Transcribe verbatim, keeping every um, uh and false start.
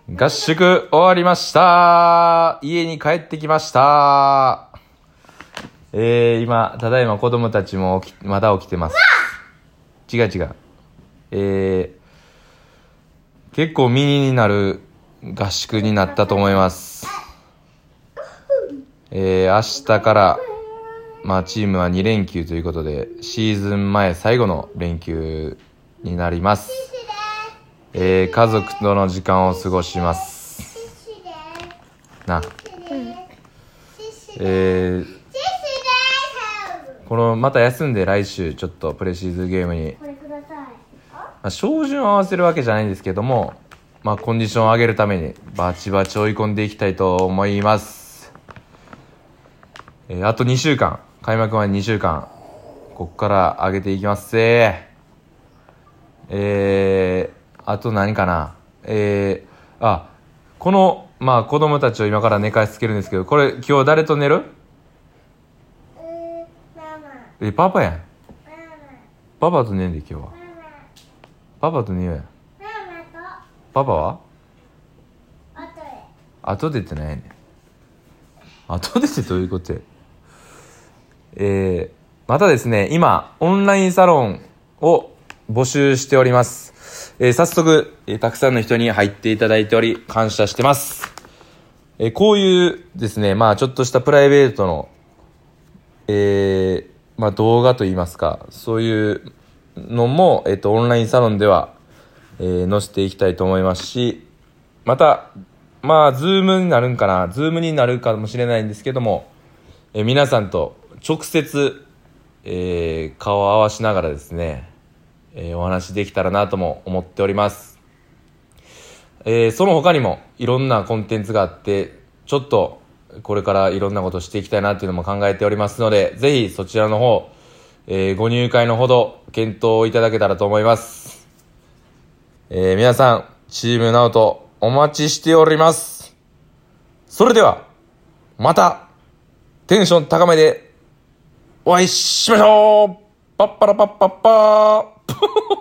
合宿終わりました。家に帰ってきました。えー、今、ただいま子供たちも起きまだ起きてます。違う違う。えー、結構ミニになる合宿になったと思います。えー、明日から、まあチームはに連休ということで、シーズン前最後の連休になります。えー、家族との時間を過ごしますな、うん、えー、このまた休んで来週ちょっとプレシーズンゲームに、まあ、照準を合わせるわけじゃないんですけども、まあ、コンディションを上げるためにバチバチ追い込んでいきたいと思います。えー、あとにしゅうかん、開幕までにしゅうかん、こっから上げていきますぜ。えーあと何かな、えー、あ、この、まあ子供たちを今から寝かしつけるんですけど、これ今日誰と寝る？うん、ママ。え、パパやん。ママ。パパと寝んで今日は。ママ。パパと寝ようや。ママと。パパは？後で。後でって何やねん。後でってどういうことや。えー、またですね、今、オンラインサロンを募集しております。えー、早速、えー、たくさんの人に入っていただいており感謝してます。えー、こういうですね、まあちょっとしたプライベートの、えー、まあ動画といいますか、そういうのも、えっと、オンラインサロンでは、えー、載せていきたいと思いますし、また、まあズームになるんかな、ズームになるかもしれないんですけども、えー、皆さんと直接、えー、顔を合わしながらですね、えー、お話できたらなとも思っております。えー、その他にもいろんなコンテンツがあって、ちょっとこれからいろんなことをしていきたいなっていうのも考えておりますので、ぜひそちらの方、えー、ご入会のほど検討いただけたらと思います。えー、皆さん、チームナオトお待ちしております。それでは、またテンション高めでお会いしましょう。パッパラパッパッパー